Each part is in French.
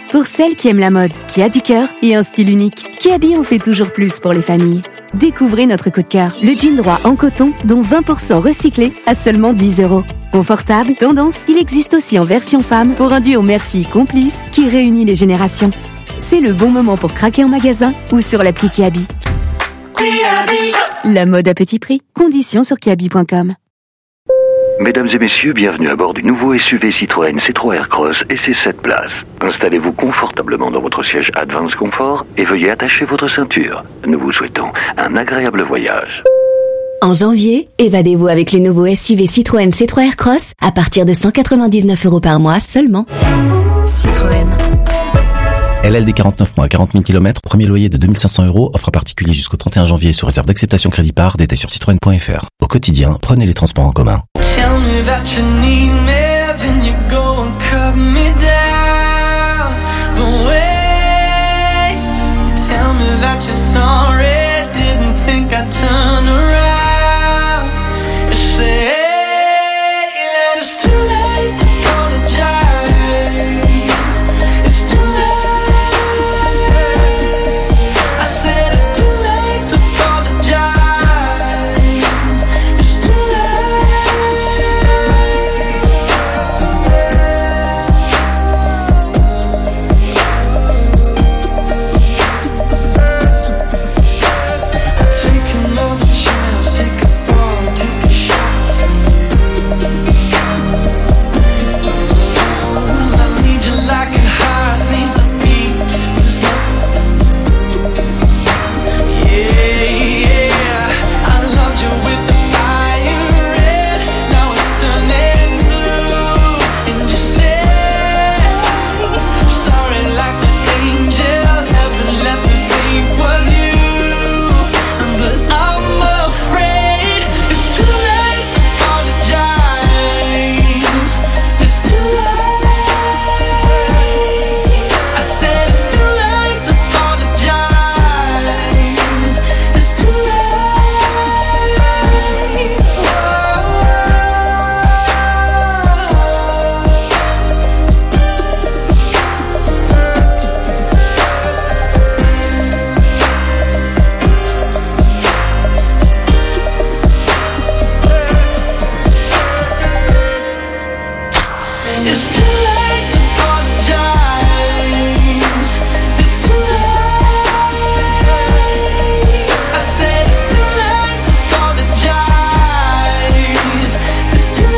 Pour celles qui aiment la mode, qui a du cœur et un style unique, Kiabi en fait toujours plus pour les familles. Découvrez notre coup de cœur, le jean droit en coton, dont 20% recyclé à seulement 10 €. Confortable, tendance, il existe aussi en version femme pour un duo mère-fille complice qui réunit les générations. C'est le bon moment pour craquer en magasin ou sur l'appli Kiabi. La mode à petit prix. Conditions sur kiabi.com. Mesdames et messieurs, bienvenue à bord du nouveau SUV Citroën C3 Aircross et ses 7 places. Installez-vous confortablement dans votre siège Advance Comfort et veuillez attacher votre ceinture. Nous vous souhaitons un agréable voyage. En janvier, évadez-vous avec le nouveau SUV Citroën C3 Aircross à partir de 199 € par mois seulement. Citroën. LLD 49 mois, 40 000 km, premier loyer de 2 500 €, offre à particulier jusqu'au 31 janvier sous réserve d'acceptation crédit par, détail sur citroën.fr. Au quotidien, prenez les transports en commun. Tell me that you need me, then you go and cut me down. But wait, tell me that you're sorry, didn't think I'd turn around. You say that it's too late to apologize. It's too late. I said it's too late to apologize. It's too late. Take another chance, take a fall, take a shot from you. I need you like a heart needs a beat. Yeah, I loved you with the fire red. Now it's turning blue. And you say sorry like an angel. Heaven let me think was you. But I'm afraid it's too late to apologize. It's too late. I said it's too late to apologize. It's too late. It's too late to apologize. It's too late. I said it's too late to apologize. It's too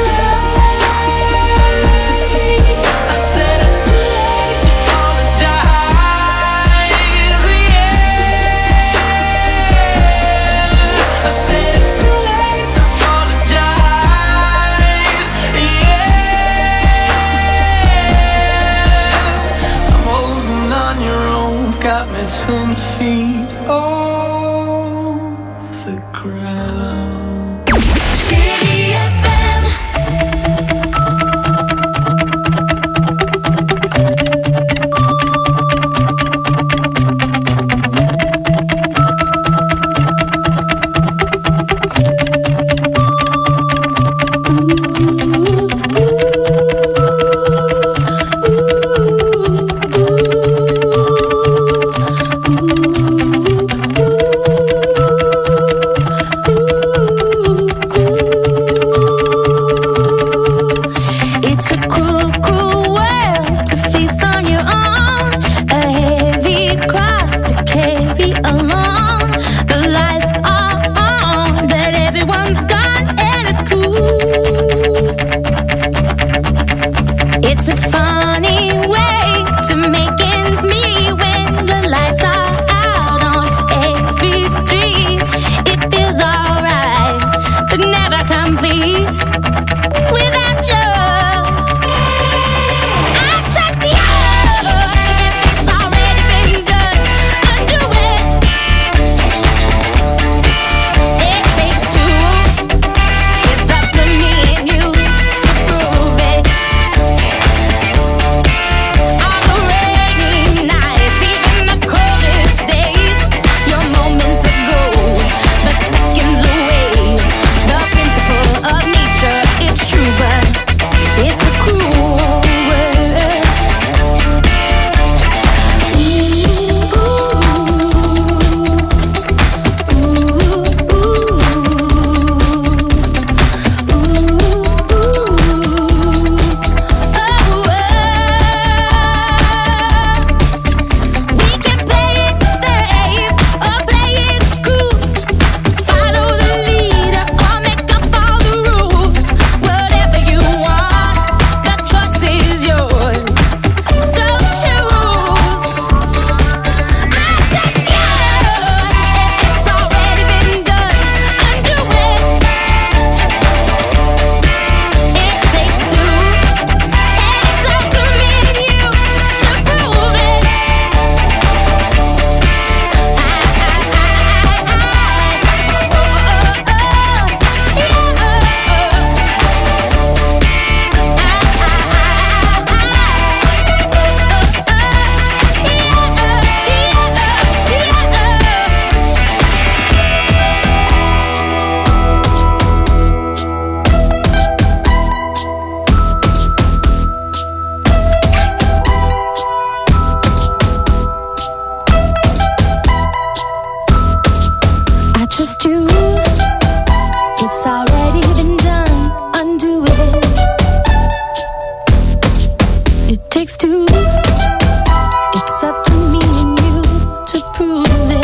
late. I said it's too late to apologize. Yeah. I said it's too late to apologize. Yeah. I'm holding on your rope, got me 10 feet off the ground. Chérie FM. Ooh, ooh, ooh, ooh, ooh. true. It's up to me and you to prove it.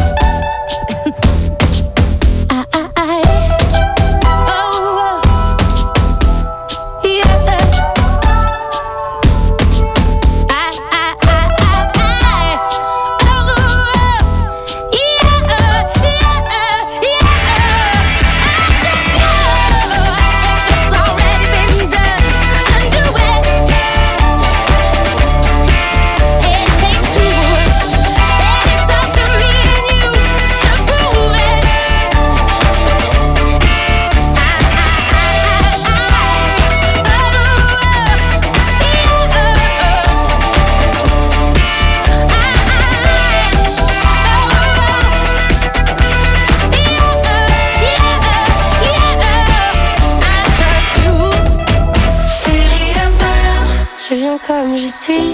Comme je suis,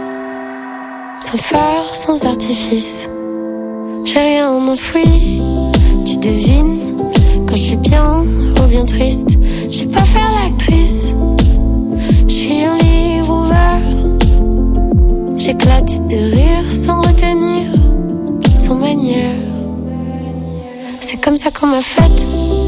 sans phare, sans artifice. J'ai rien enfoui, tu devines quand je suis bien ou bien triste. Je sais pas faire l'actrice, je suis un livre ouvert. J'éclate de rire sans retenir, sans manière. C'est comme ça qu'on m'a faite,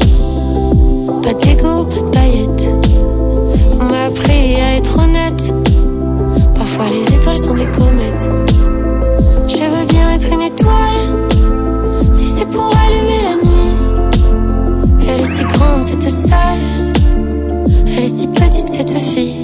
pas d'ego, pas de paillettes. On m'a appris à être honnête. Parfois les étoiles sont des comètes. Je veux bien être une étoile, si c'est pour allumer la nuit. Elle est si grande cette salle, elle est si petite cette fille.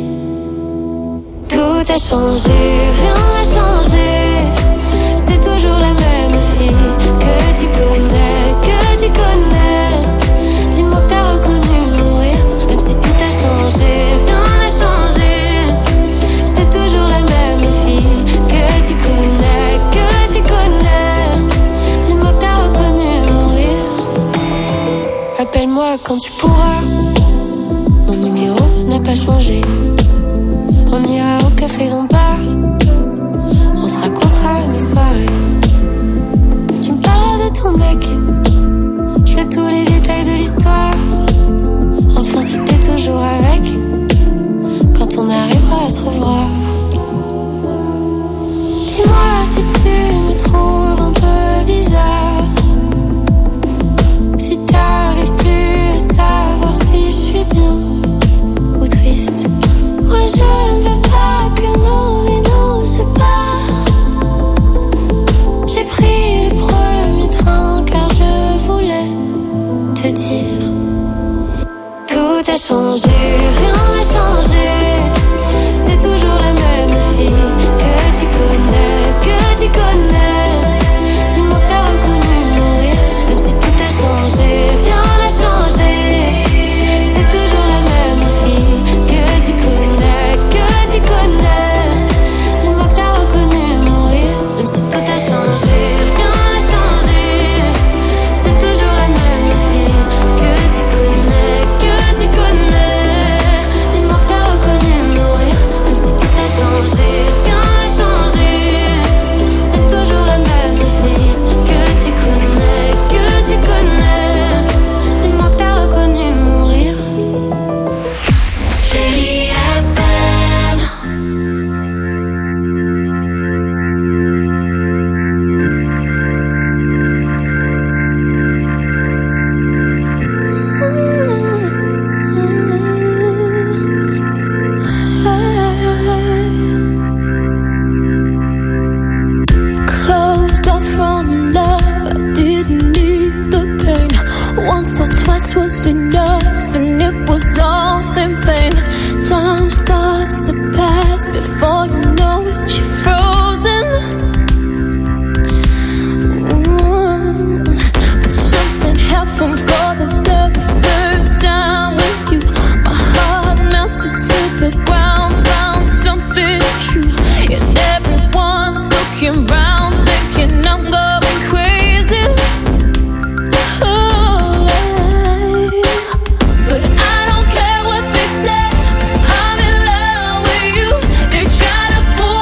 Tout a changé, rien n'a changé. C'est toujours la même fille que tu connais, que tu connais. Dis-moi que t'as reconnu mon rire, même si tout a changé, rien n'a changé. C'est toujours la même fille que tu connais, que tu connais. Dis-moi que t'as reconnu mon rire. Appelle-moi quand tu pourras, mon numéro n'a pas changé. On ira au café Lombard, on se racontera nos soirées. Tu me parleras de ton mec, je veux tous les détails de l'histoire. Enfin si t'es toujours avec, quand on arrivera à se revoir. Dis-moi si tu me trouves un peu bizarre, si t'arrives plus à savoir si je suis bien ou triste. Moi je ne veux pas que nos vies nous séparent. J'ai pris le premier train car je voulais te dire. Tout a changé, rien n'a changé. C'est toujours la même fille que tu connais, que tu connais. Dis-moi que t'as reconnu mon rire, même si tout a changé, rien n'a changé. C'est toujours la même fille que tu connais, que tu connais. Dis-moi que t'as reconnu mon rire, même si tout a changé, rien n'a changé. C'est toujours la même fille que tu connais, que tu connais. Dis-moi que t'as reconnu mon rire, même si tout a changé, rien n'a changé. C'est toujours la même fille que tu connais, que tu connais. Dis-moi que t'as reconnu mon rire. Chérie FM. Closed off from love, I didn't need the pain. Once or twice was enough, and it was all in vain. Time starts to pass before you know it, you're frozen. But something happened for the very first time with you. My heart melted to the ground, found something true, and everyone's looking round, thinking I'm going crazy. But I don't care what they say, I'm in love with you. They try to pull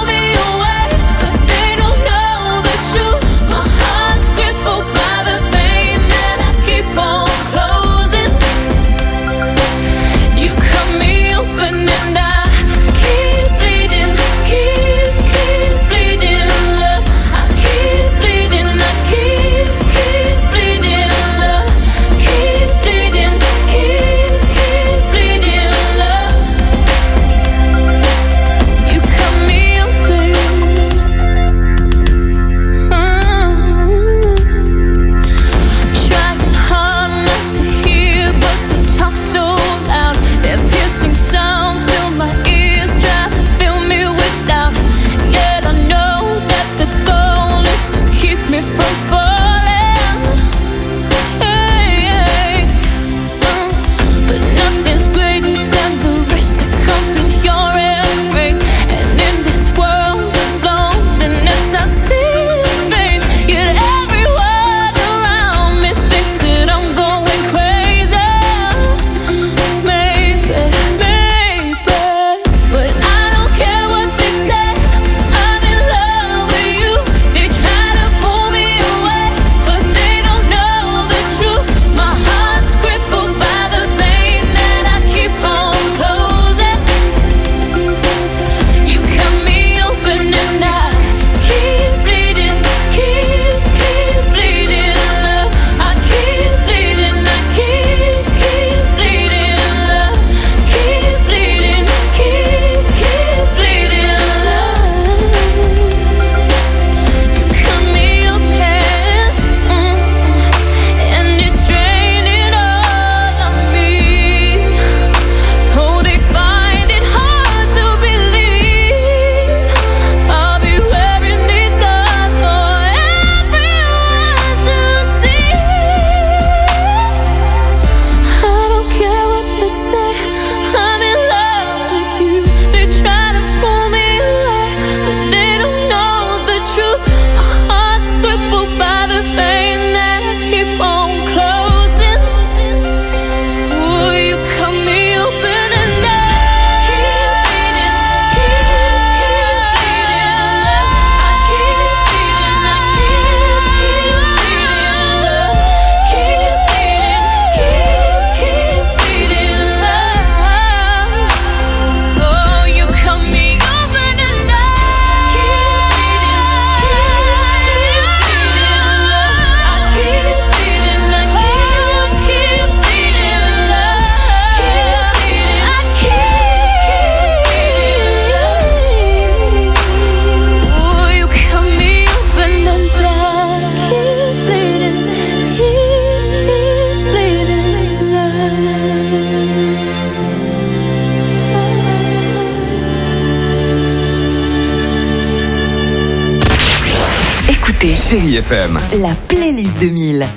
écoutez Chérie FM, la playlist 2000.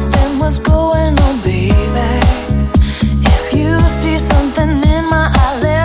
Going on, baby. If you see something in my eye,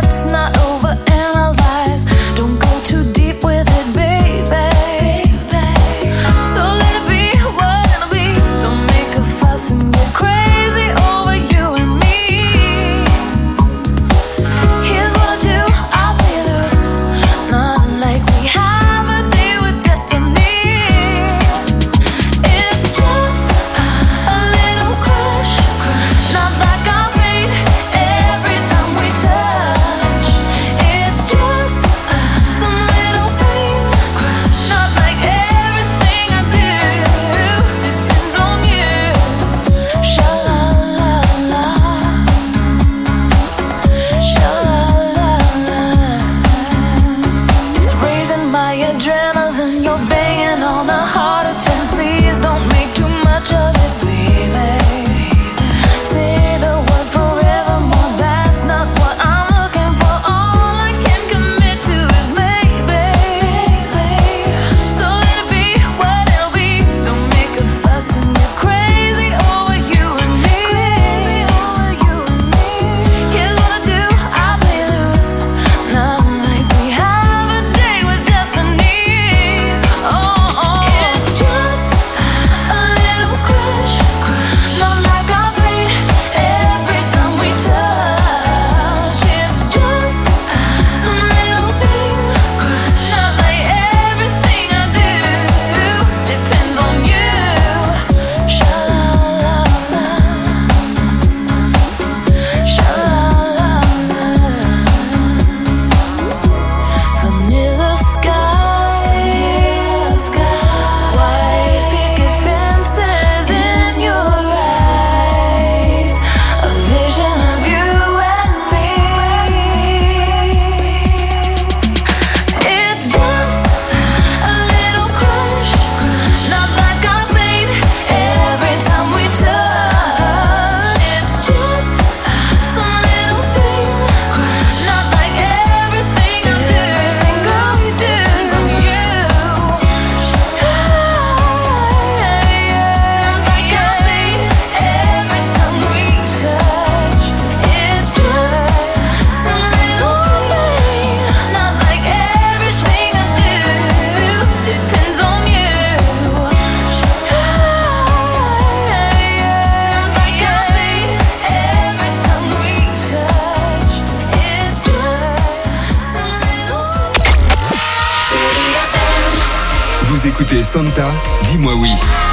Vous écoutez Santa, dis-moi oui.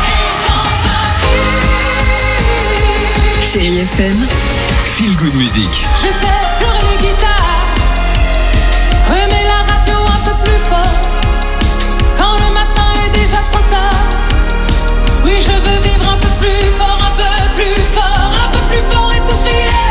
Chérie FM, Feel Good Music. Je fais pleurer les guitares, remets la radio un peu plus fort, quand le matin est déjà trop tard. Oui, je veux vivre un peu plus fort, un peu plus fort, un peu plus fort et tout crier.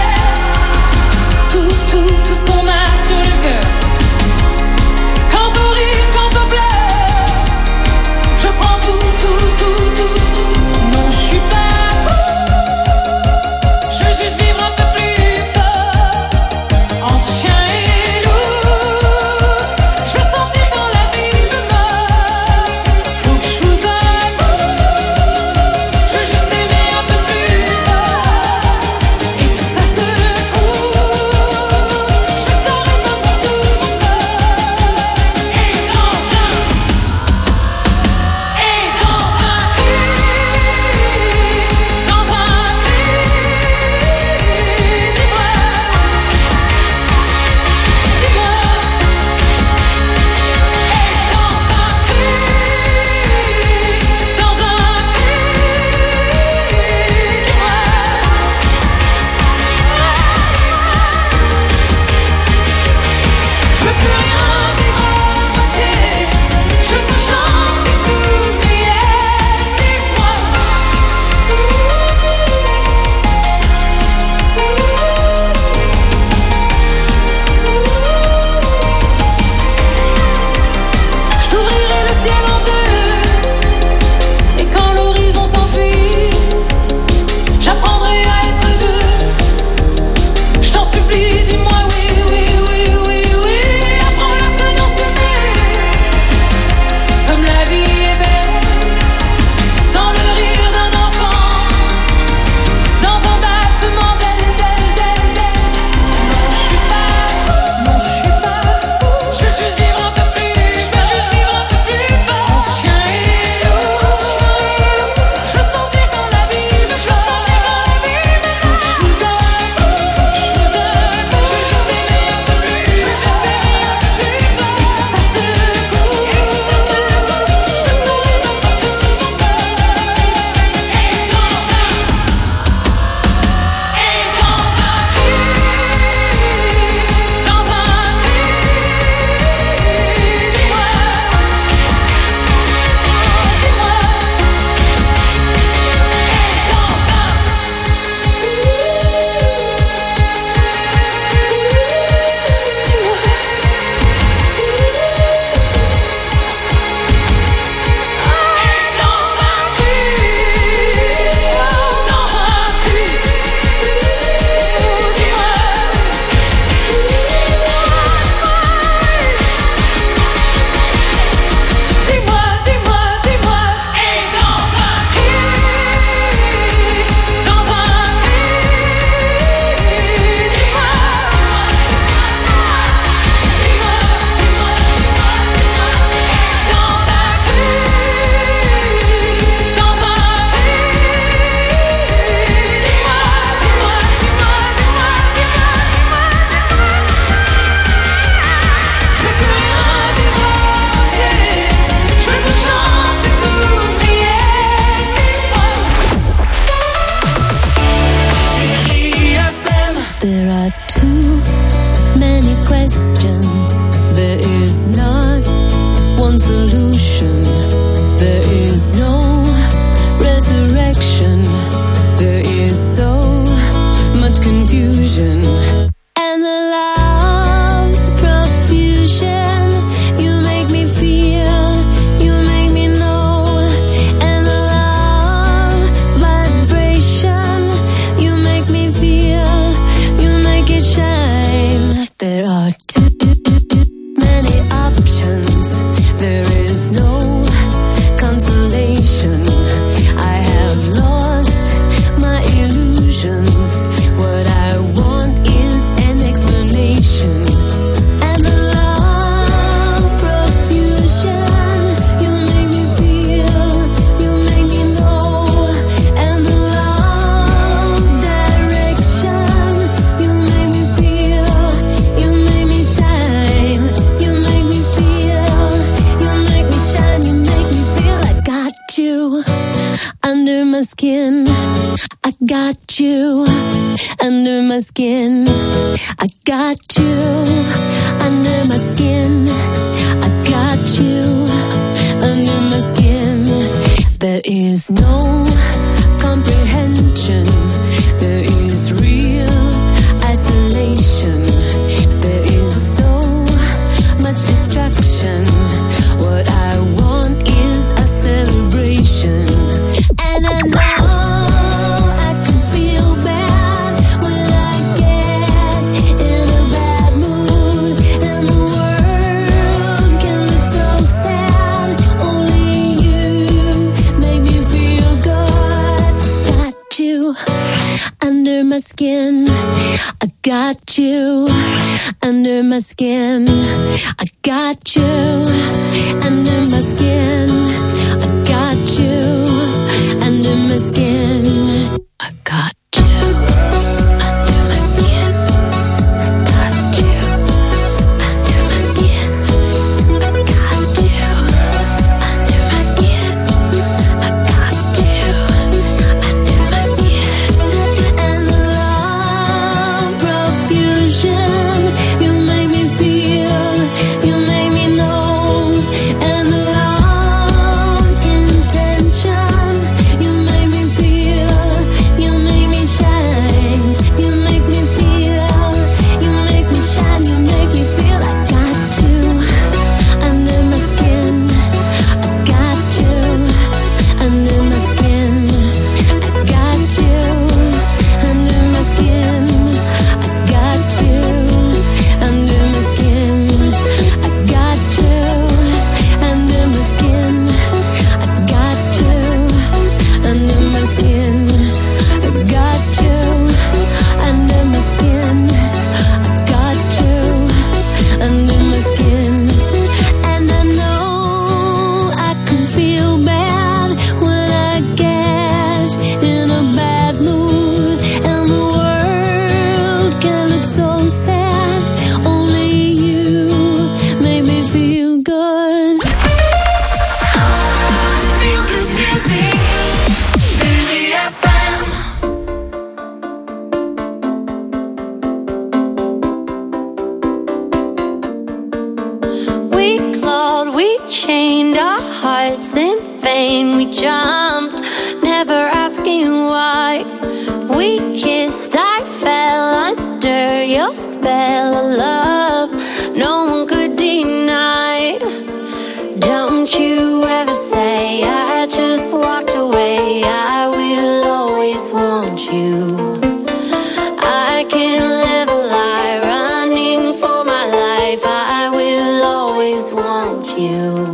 Tout ce qu'on a sur le cœur. Quand on rit, quand on pleure, je prends tout. Non, je suis pas fou. Je veux juste vivre un peu plus fort, entre chien et loup. Je veux sentir quand la vie me mord. Faut que je vous avoue, je veux juste aimer un peu plus fort et que ça se coule. Je veux que ça résonne dans tout mon corps. Et dans un cri, dis-moi. Je veux plus rien vivre à moitié. Je veux tout chanter, tout crier. Dis-moi. Je t'ouvrirai le ciel en deux, et quand l'horizon s'enfuit, j'apprendrai à être deux. Je t'en supplie, dis-moi oui. Apprends la connaissance s'aimer, comme la vie est belle, dans le rire d'un enfant, dans un battement d'aile. Non, je suis pas fou. Je veux juste vivre un peu plus fort, entre chien et loup. Je veux sentir quand la vie me choque. Faut que je vous avoue, je veux juste aimer un peu plus fort et que ça se coule. Je veux que ça résonne dans tout mon corps. Je veux plus rien vivre à moitié. Je veux tout chanter, tout crier. Chérie FM. There are too many questions. There is not one solution. There is no resurrection. There is so much confusion. And the love profusion, you make me feel, you make me know. And the love vibration, you make me feel, you make it shine. There are too many options. There is no consolation. I have lost my illusions. What I want under my skin. I got you under my skin. I got you under my skin. There is no comprehension. There is real isolation. There is so much destruction. What I want is a celebration. And I know I can feel bad when I get in a bad mood. And the world can look so sad. Only you make me feel good. Got you under my skin. I got you under my skin. I got you under my skin. I got you under my skin. I got you under my skin. Got you under my skin. I got you under my skin. I got you under my skin. And love profusion, you make me feel, you make me know. And love intention, you make me feel, you make me shine. You make me feel, you make me shine. You make me feel. I got you under my skin. I got you under my skin. I got you under my skin. I got you under my skin. I got you under my skin. I got you under my skin. I got you under my skin. I got you under my skin. And I know I can feel bad when I get in a bad mood. And the world can look so sad. Only you make me feel good. Feel good music. City FM. We clawed, we chained our hearts in vain. We jumped, never asking why. We kissed, I fell under your spell of love. No one could deny. Don't you ever say I just walked away. I will always want you. I can't live a lie, running for my life. I will always want you.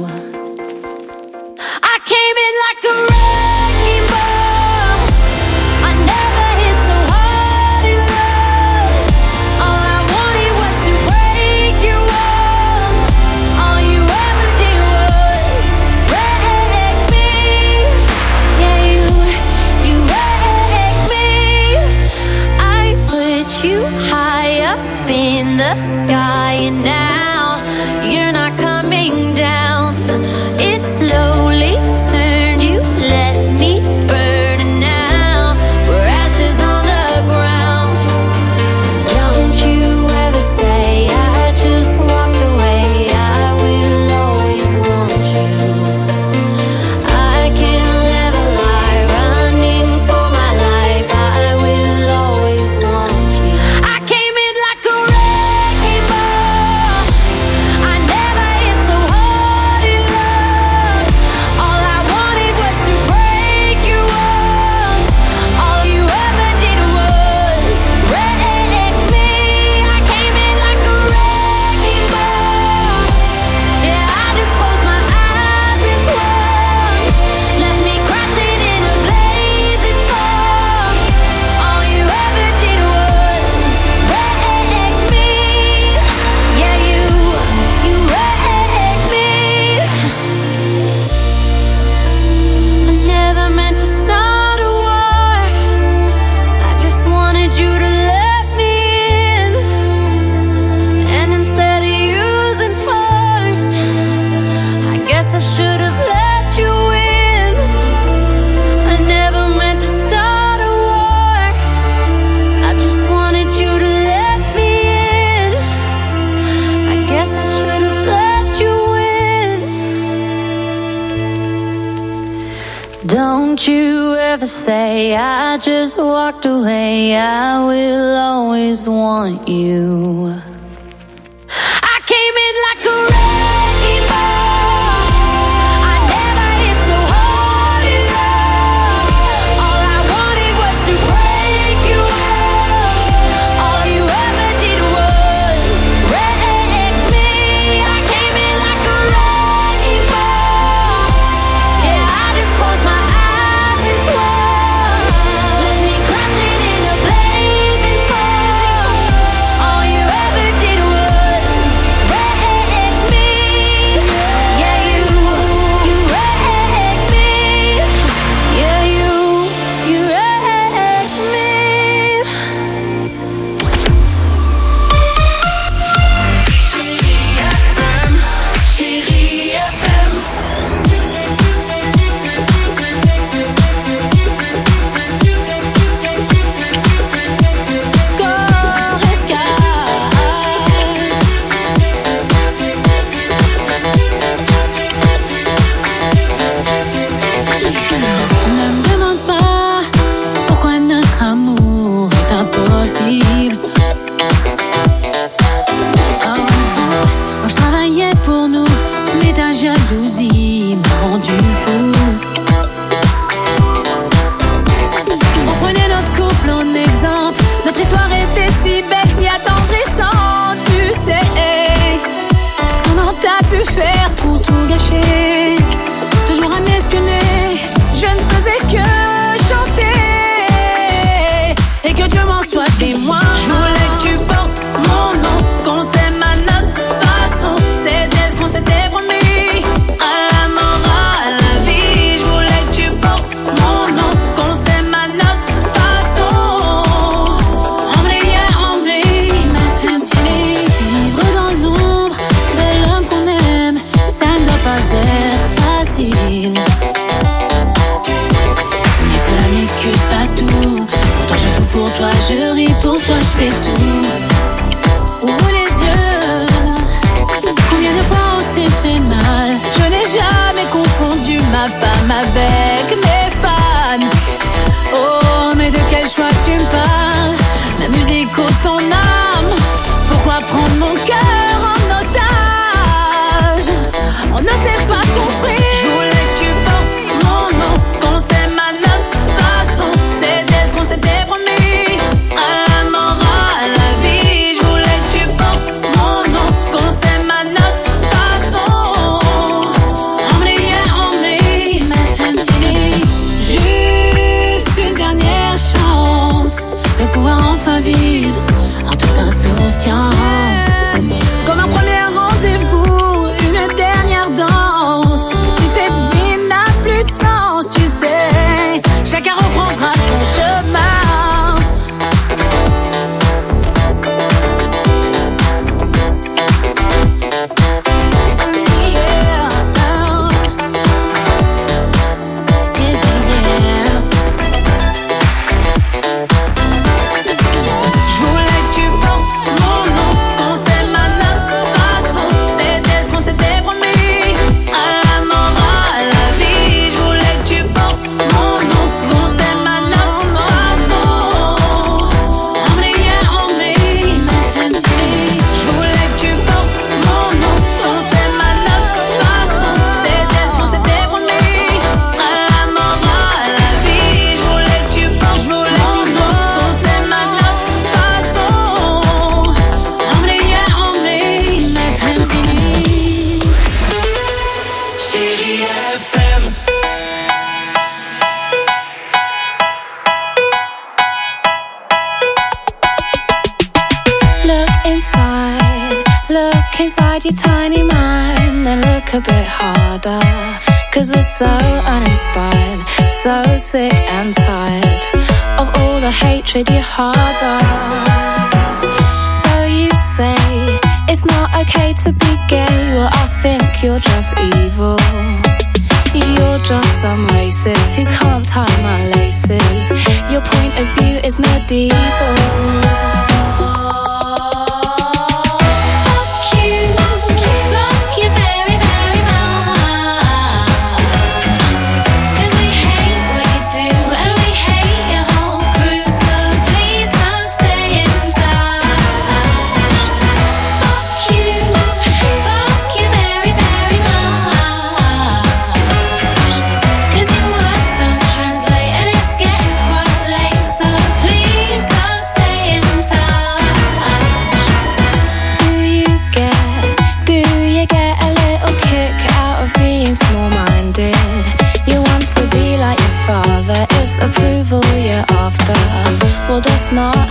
I came in like a wrecking ball. I never hit so hard in love. All I wanted was to break your walls. All you ever did was wreck me. Yeah, you wrecked me. I put you high up in the sky, and now you're not coming down. It slowly turned, you let me burn, and now we're ashes on the ground. Don't you ever say I just walked away. I will always want you. I can't live a lie, running for my life. I will always want you. I came in like a wrecking ball. I never you ever say I just walked away? I will always want you. I came in like a wrecking ball. I never hit so hard in love. All I wanted was to break you off. All you ever did was wreck me. I came in like a wrecking ball. Yeah, I just closed my eyes and swore. Let me crash it in a blazing fall. All you ever did was wreck me. Yeah, you wrecked me. Yeah, you wrecked me. Chérie FM. Ne me demande pas pourquoi notre amour est impossible. Oh, quand je travaillais pour nous, mais ta jalousie m'a rendu fou. On prenait notre couple en exemple. Notre histoire était si belle, si attendrissante. Tu sais, comment t'as pu faire pour tout gâcher? Toujours à m'espionner, je ne faisais que chanter. Et que Dieu m'en soit témoin. Je voulais que tu portes mon nom, qu'on s'aime à notre façon. C'était ce qu'on s'était promis, à la mort, à la vie. Je voulais que tu portes mon nom, qu'on s'aime à notre façon. Emblée, ma femme tienne. Vivre dans l'ombre de l'homme qu'on aime, ça ne doit pas être facile. Mais cela n'excuse pas tout. Pour toi je souffre, pour toi je ris, pour toi je fais tout. Ouvre les yeux. Combien de fois on s'est fait mal? Je n'ai jamais confondu ma femme avec mes fans. Oh, mais de quel choix tu me parles? Ma musique ou ton âme? Pourquoi prendre mon cœur en otage? On ne s'est pas compris. Je voulais que tu portes mon nom, qu'on s'aime à notre façon. C'était ce qu'on s'était promis, à la mort, à la vie. Je voulais que tu portes mon nom, qu'on s'aime à notre façon. Emblée, ma femme tienne. Juste une dernière chance de pouvoir enfin vivre en toute insouciance. Comme un premier rendez-vous, une dernière danse. Si cette vie n'a plus de sens, tu sais, chacun reprendra son chemin. Yeah, oh. Yeah. Je voulais que tu portes mon nom, qu'on s'aime à notre façon. C'était ce qu'on s'était promis, à la mort, à la vie. Je voulais que tu portes mon nom, qu'on s'aime à notre façon. Emblée, ma femme tienne. Je voulais que tu portes mon nom, qu'on s'aime à notre façon. C'était ce qu'on s'était promis, à la mort, à la vie. Je voulais que tu portes mon nom, qu'on s'aime à notre façon. Emblée, ma femme tienne. Chérie FM. Look inside your tiny mind, then look a bit harder. 'Cause we're so uninspired, so sick and tired of all the hatred you harbor. So you say it's not okay to be gay, well I think you're just evil. You're just some racist who can't tie my laces. Your point of view is medieval. Fuck you very, very much. 'Cause we hate what you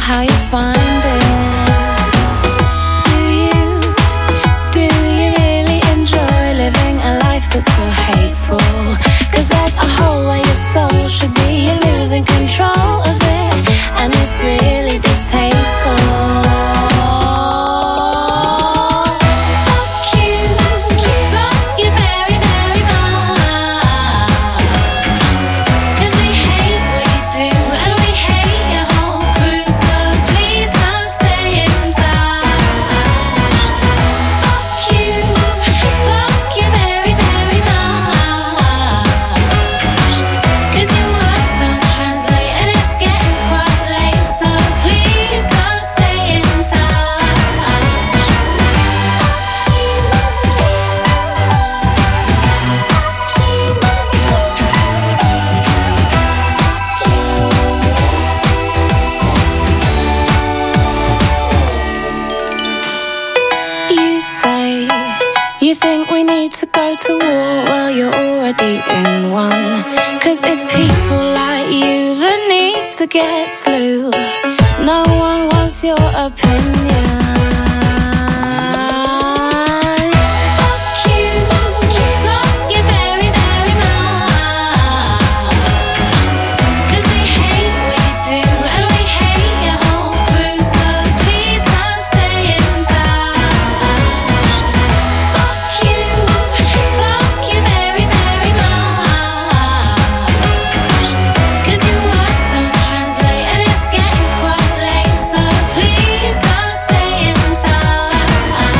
how you find it. Do you really enjoy living a life that's so hateful? 'Cause there's a hole where your soul should be. You're losing control of it, and it's really distasteful. To war, well, you're already in one. 'Cause it's people like you that need to get slew. No one wants your opinion. Fuck you very, very much. 'Cause we hate what you do, and we hate your whole crew. So please don't stay in touch. Fuck you very, very much. 'Cause your words don't translate, and it's getting quite late. So please don't stay in touch.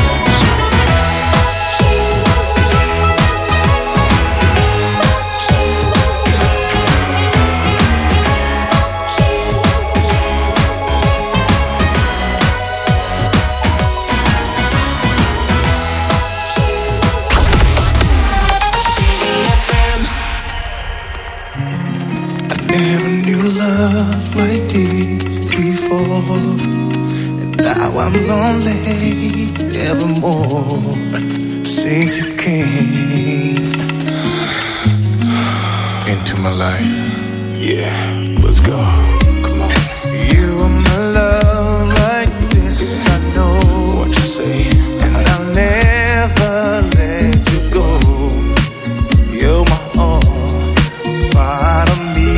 Never knew love like this before, and now I'm lonely evermore since you came into my life. Yeah, let's go. Come on. You are my love like this, I know what you say, and I'll never let you go. You're my all, part of me.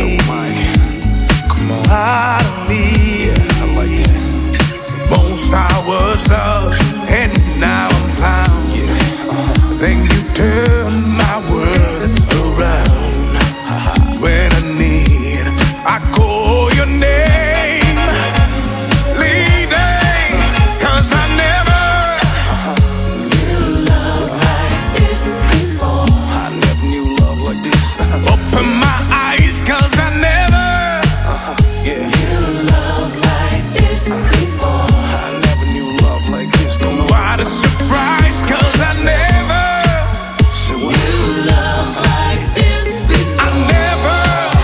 Part of me, yeah, I like it. Once I was lost, and now I'm found. Yeah. Then you turn my world around. When I need, I call your name, lady. 'Cause I never knew love like this before. I never knew love like this. Open my eyes, 'cause I never. Yeah. Knew love like this before. I never knew love like this. No, what a surprise, 'cause I never knew love like this before. I never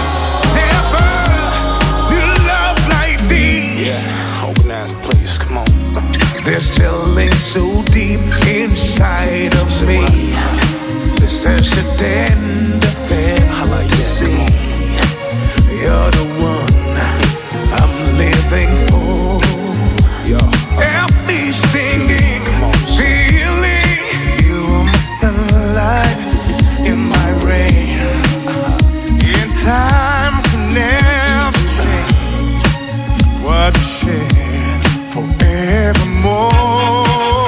knew love like this. Yeah, open eyes, please, come on. There's feeling so deep inside of me. There's such a tender fantasy. You're the one I'm living for. Help me singing, feeling. You are my sunlight in my rain. In time can never change what we share forevermore.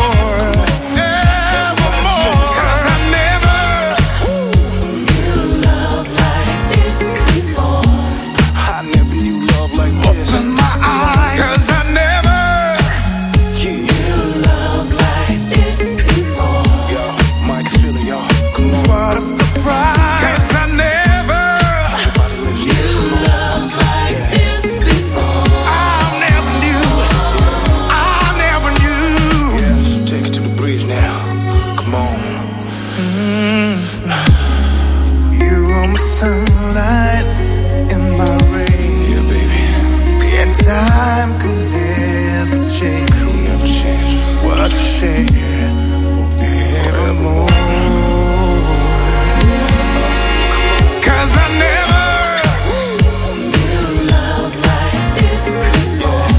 Evermore. 'Cause I never knew love like this before. I never knew love like this. Open my eyes, 'cause I never knew love like this before. Yo, Mike, feel it, y'all. Come on. What a surprise, 'cause I never knew love like this before. I never knew. Yeah, so take it to the bridge now. Come on. You are my sunlight in my rain. Yeah, baby. And time could never change. What we share forevermore. 'Cause I never knew love like this before.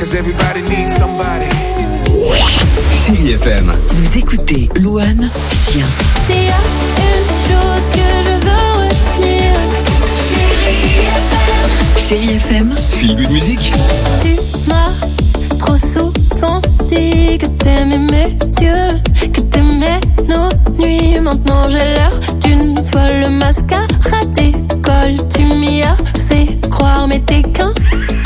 cause everybody needs somebody. Chérie FM. Vous écoutez Louane, chien. S'il y a une chose que je veux retenir, Chérie FM. Chérie FM. Feel Good Music. Tu m'as trop souvent dit que t'aimais mes yeux, que t'aimais nos nuits. Maintenant j'ai l'air d'une folle, le mascara décolle. Tu m'y as fait croire, mais t'es qu'un.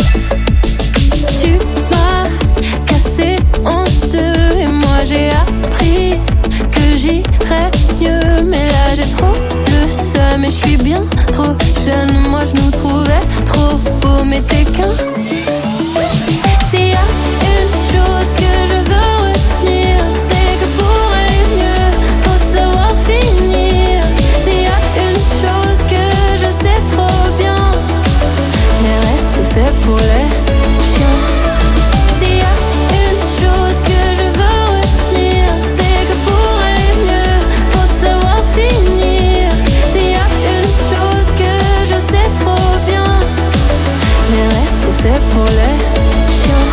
Tu m'as cassé en deux et moi j'ai appris que j'irais mieux. Mais là j'ai trop le seum et je suis bien trop jeune. Moi je nous trouvais trop beaux, mais t'es qu'un. S'il y a une chose que je veux retenir, c'est que pour aller mieux, faut savoir finir. S'il y a une chose que je sais trop bien, le reste c'est fait pour les chiens. S'il y a une chose que je veux retenir, c'est que pour aller mieux, faut savoir finir. S'il y a une chose que je sais trop bien, le reste c'est fait pour les chiens.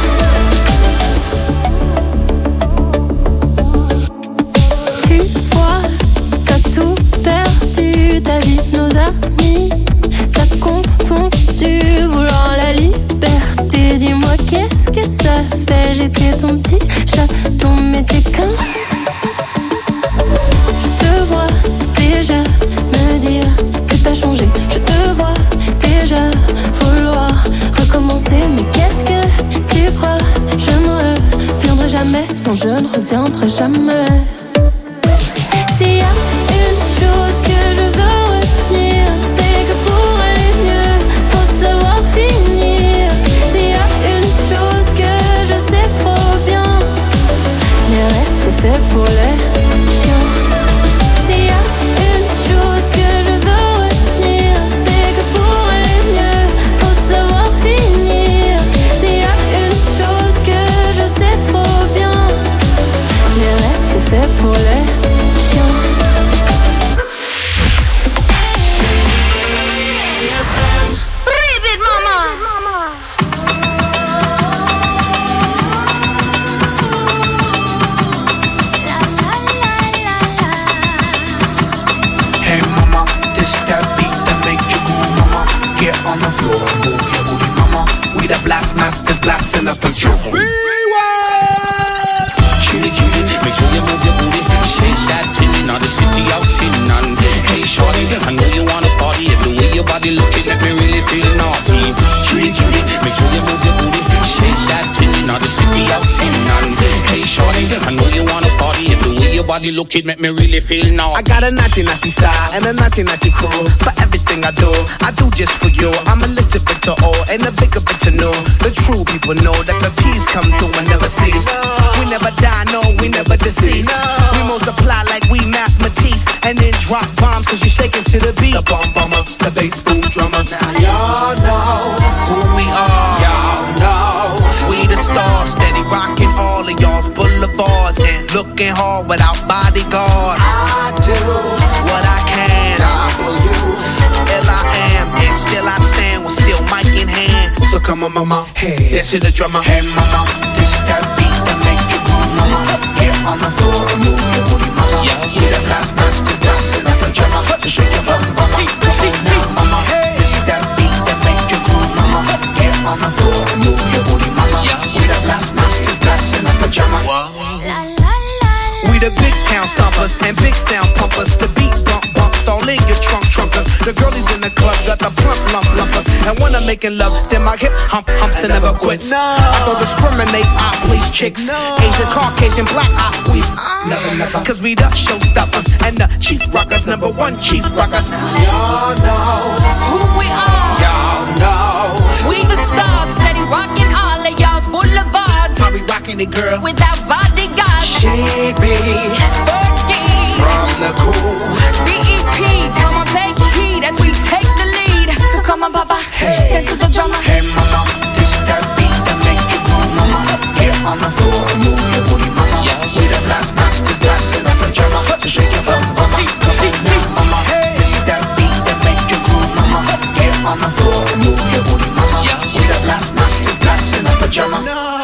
Tu vois, t'as tout perdu, ta vie, nos amis, t'as confondu, voulant la liberté. Dis-moi qu'est-ce que ça fait, j'étais ton petit chaton, mais t'es qu'un. Je te vois déjà me dire que t'as changé. Je te vois déjà vouloir recommencer. Mais qu'est-ce que tu crois, je ne reviendrai jamais. Non, je ne reviendrai jamais. S'il y a une chose que je veux retenir, c'est que pour aller mieux, faut savoir finir. S'il y a une chose que je sais trop bien, le reste c'est fait pour les chiens. S'il y a une chose que je veux retenir, c'est que pour aller mieux, faut savoir finir. S'il y a une chose que je sais trop bien, le reste c'est fait pour les chiens. Ribbit mama. Hey mama, this that beat that make you move, mama. Get on the floor, move your booty, mama. We the blast masters, blasting up the drum. Cutie, cutie, make sure you move your booty. Shake that titty, now the city out sitting on. Hey shorty, I know you wanna party. The way your body looking make me really feel naughty. Cutie, cutie, make sure you move your booty. Shake that titty, now the city out sitting on. Hey shorty, I know you wanna party. The way your body looking make me really feel naughty. I got a naughty naughty style and a naughty naughty cool. For everything I do just for you. I'm a little bit to old and a bigger bit to know. The true people know that the peace come through and never cease. We never die, no, we never deceive. We multiply like we mathematics and then drop bombs cause you're shaking to the beat. The bomb bombers, the bass boom drummers. Now y'all know who we are. Y'all know we the stars, steady rocking all of y'all's boulevards and looking hard without bodyguards. I do what I can. W-L-I-am and still I stand with still mic in hand. So come on mama, hey, this is the drummer. Hey mama, this that beat that make you move, mama. Get on the floor and move your booty, mama. Yeah, yeah. We the blast masters, blasting up the drummer. So shake your bum, mama. Come on now, mama. Hey. This that beat that make you move, mama. Get on the floor and move your booty, mama. Yeah, yeah. We the blast masters, blasting up the drummer. We the big town stompers and big sound pumpers. The beat bump bumps all in your trunkers. The girlies in the club got the plump lumpers. And when I'm making love, then my hip humps and never quits. No. I don't discriminate, I please chicks. No. Asian, Caucasian, black, I squeeze. Never. Cause we the showstoppers and the chief rockers, number one chief rockers. Y'all know who we are. Y'all know we the stars, steady rocking all of y'all's boulevards. How we rocking it, girl? Without bodyguards. She be Fergie from the cool BEP. Come on, take heed as we take the lead. So come on, papa, hey, dance to the drummer. Hey, mama, this that beat that make you move, mama. Get on the floor and move your booty, mama. Yeah, yeah. We the blast masters, blasting up the drummer. So shake your bum, mama. Come on now, mama. Hey. This that beat that make you move, mama. Get on the floor and move your booty, mama. Yeah, yeah. We the blast masters, blasting up the drummer. No.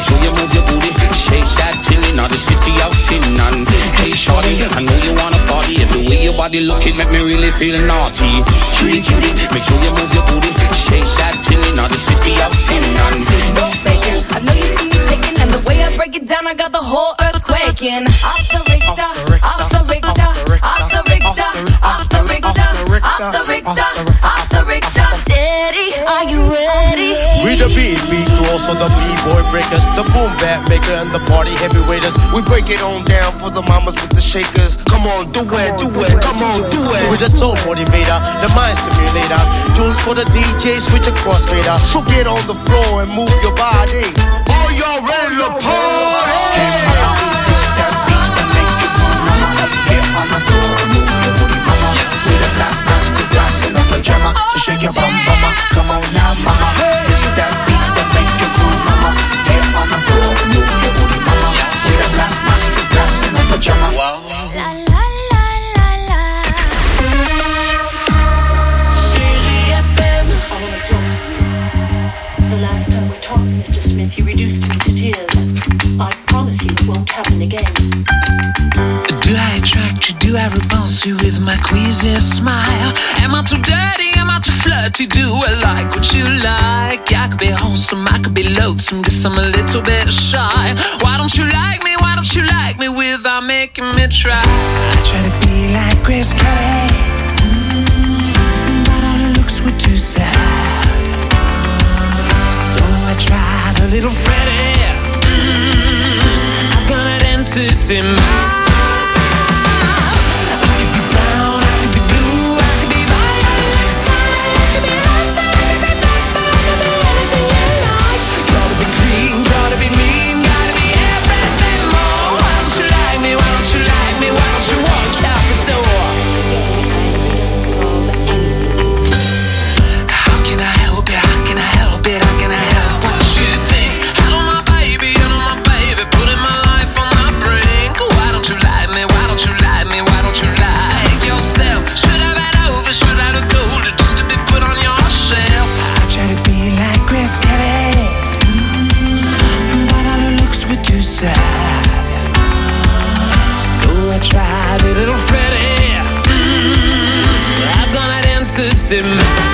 make sure you move your booty. Shake that tilly, now the city out sinning. Hey shorty, I know you wanna party. And the way your body looking make me really feel naughty. Cutie, cutie, make sure you move your booty. Shake that tilly, now the city out sinning. No faking, I know you see me shaking, and the way I break it down, I got the whole earth quaking. Off the Richter, off the Richter, off the Richter, off the Richter, off the Richter, off the Richter. Steady, are you ready? We the beat crew, also the B-boy breakers, the boom bap maker, and the party heavyweights. We break it on down for the mamas with the shakers. Come on, do it, come on, do it. With the soul motivator, the mind stimulator, tunes for the DJ, switch a crossfader. So get on the floor and move your body. Are y'all ready to party? It's that beat that make you move, mama. Get on the floor and move your booty, mama. With a blast, with glass in a pajama. So shake your bum, mama. Come on now, mama. It's that beat that make you move, mama. Get on the floor and move your booty, mama. With a blast, with glass in a pajama. Wow. La la la la la. Chérie FM. I want to talk to you. The last time we talked, Mr. Smith, you reduced me to tears. I promise you it won't happen again. Do I attract you? Do I repulse you with my queasy smile? Am I too dirty? Am I too flirty? Do I like what you like? I could be wholesome, I could be loathsome, guess I'm a little bit shy. Why don't you like me? Why don't you like me without making me try? I try to be like Grace Kelly, but all her looks were too sad. So I tried a little Freddie. I've got an entity mind. Tried a little Freddie. I've gone out into my.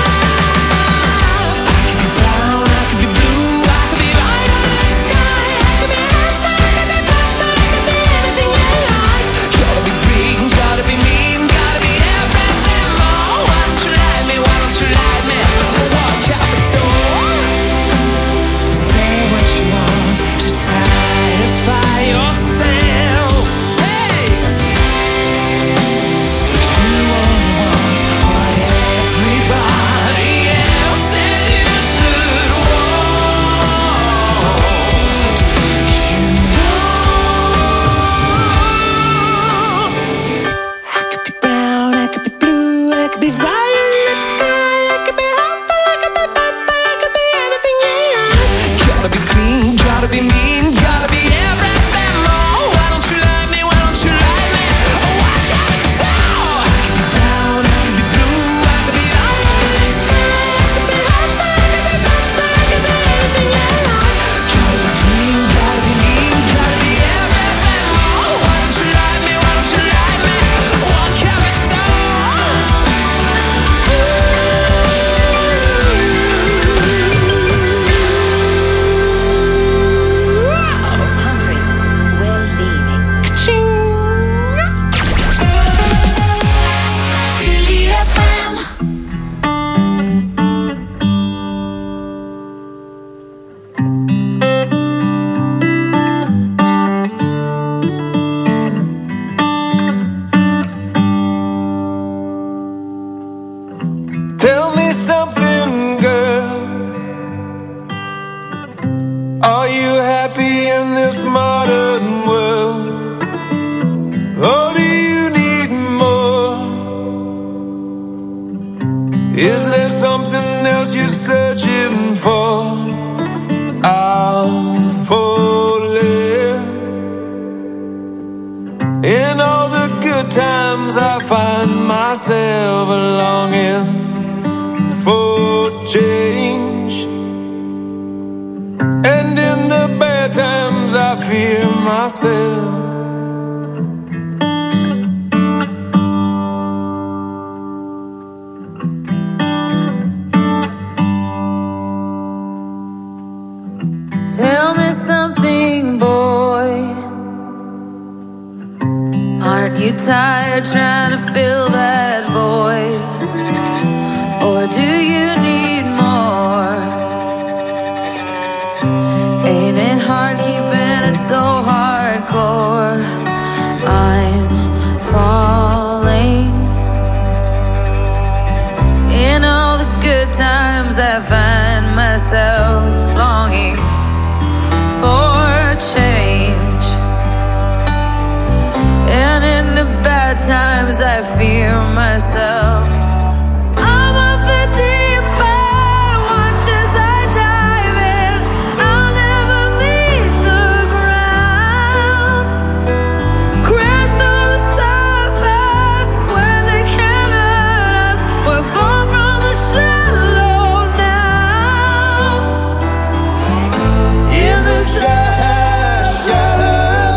Is there something else you're searching for? I'm falling. In all the good times I find myself longing for change. And in the fear myself. Tell me something, boy. Aren't you tired trying to fill that void? Or do you need more? Ain't it hard keeping it so hardcore? I'm falling. In all the good times I find myself longing for change, and in the bad times I fear myself. I'm of the deep end, watch as I dive in. I'll never meet the ground. Crash through the surface where they can't hurt us. We're far from the shallow now. In the shallow,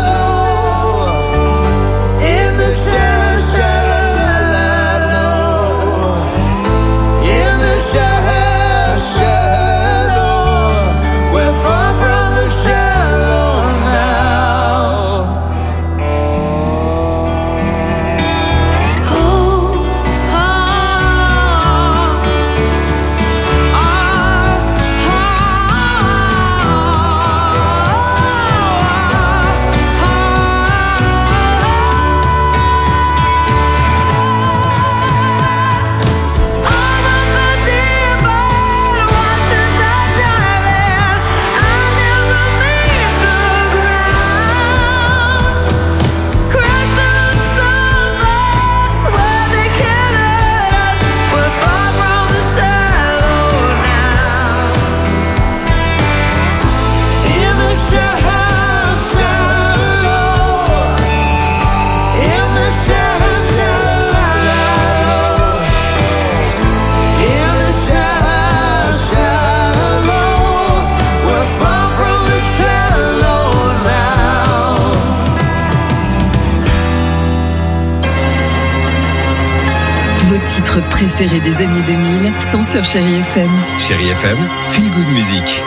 in the shallow, in the shallow, we're far from the shallow now. Vos titres préférés des années 2000 sont sur Chérie FM. Chérie FM, feel good music.